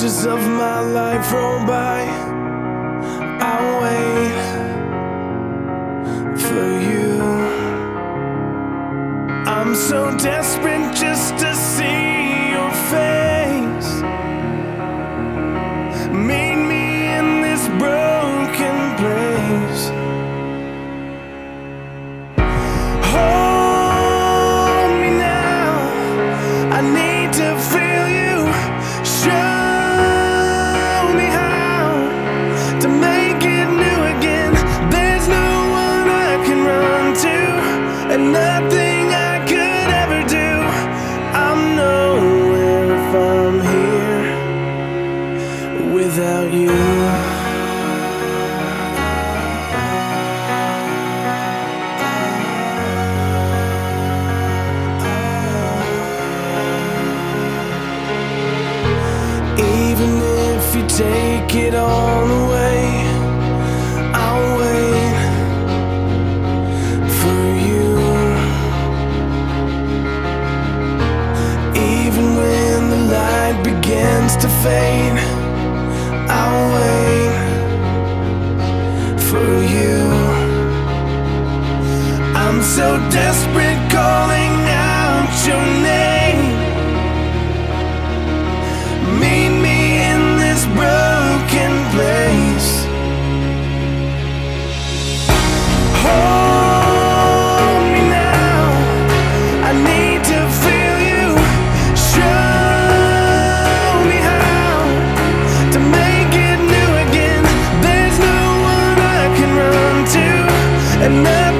years of my life roll by, I'll wait for you. I'm so desperate just to see your face. Meet me in this broken place. Hold me now, I need to feel you. Show me how to make it new again. There's no one I can run to, and nothing I could ever do. I'm nowhere if I'm here without you. Even if you take it all away, I'll wait for you. Even when the light begins to fade, I'll wait for you. I'm so desperate, calling out your name. Meet me in this broken place. Hold me now, I need to feel you. Show me how to make it new again. There's no one I can run to, and nothing